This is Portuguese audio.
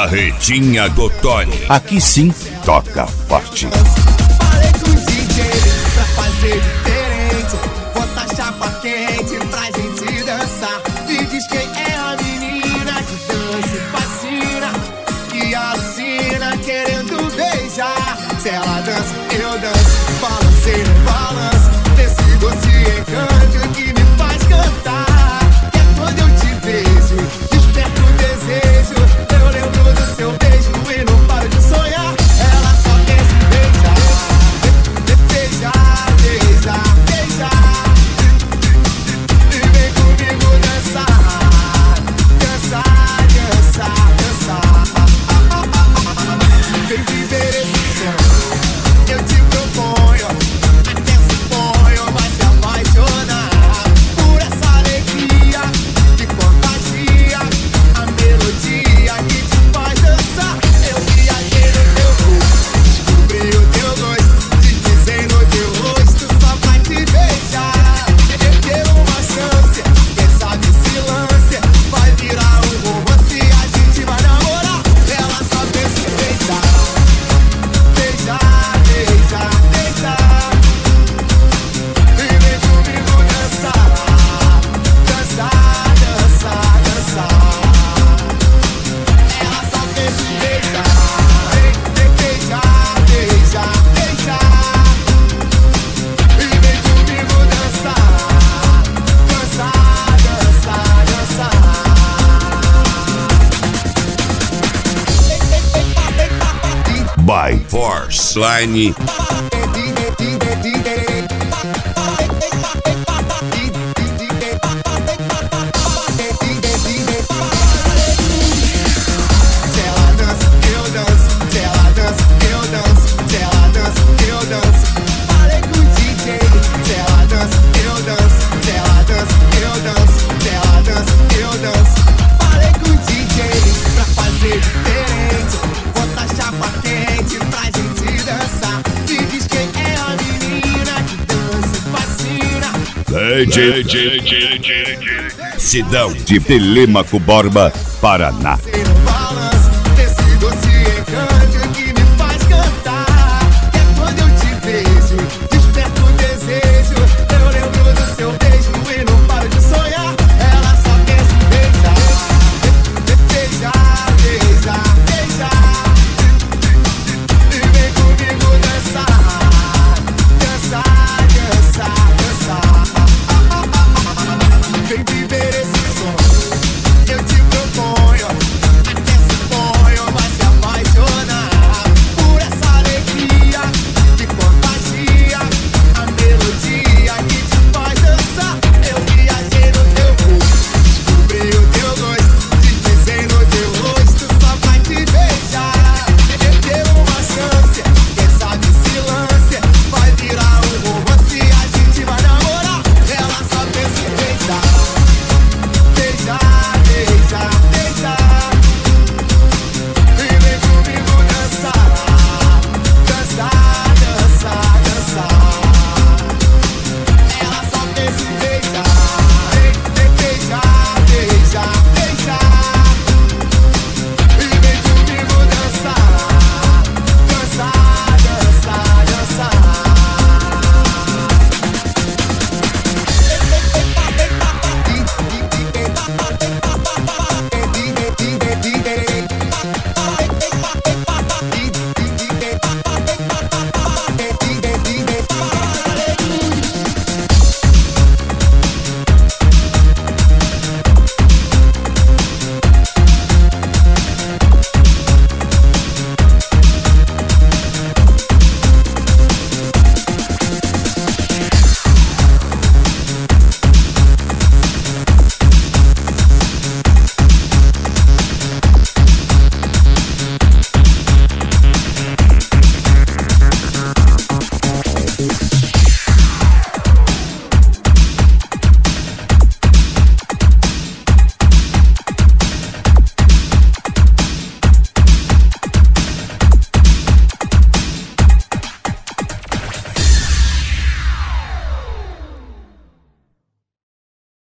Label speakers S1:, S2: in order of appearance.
S1: Barretinha do Tony.
S2: Aqui sim, toca forte.
S3: Falei com o DJ pra fazer diferente. Bota chapa quente pra gente dançar. Me diz quem é a menina que dança e fascina, que alucina querendo beijar. Se ela dança, eu danço. Balancei no balanço desse doce encanto que me faz cantar. Que é quando eu te vejo, desperto o desejo. Eu lembro do seu beijo e não paro de sonhar. Ela só quer se beijar, beijar, beijar, beijar. E vem comigo dançar, dançar, dançar, dançar. Vem viver esse sonho. Eu te proponho, até suponho, vai se apaixonar por essa alegria que contagia, a melodia que te faz dançar. Eu viajei no teu corpo, descobri o teu gosto, te dizem no teu rosto só pra te beijar. Eu quero uma chance, quem sabe se lance, vai virar um romance, a gente vai namorar. Ela só pensa em beijar, beijar, beijar, beijar. E vem comigo dançar, dançar, dançar, dançar. Ela só pensa em beijar, beijar, beijar, beijar. E vem comigo dançar, dançar, dançar, dançar.
S1: By Force Line.
S3: Se ela dança, eu danço. Se ela dança, eu danço. Se ela dança, eu danço. Falei com o DJ. Se ela dança, eu danço. Se ela dança, eu danço. Se ela dança, eu danço. Falei com o DJ pra fazer diferente. Bota chapa quente pra gente dançar. Me diz quem é a menina que dança e fascina.
S1: Sidão de Telêmaco Borba, Paraná.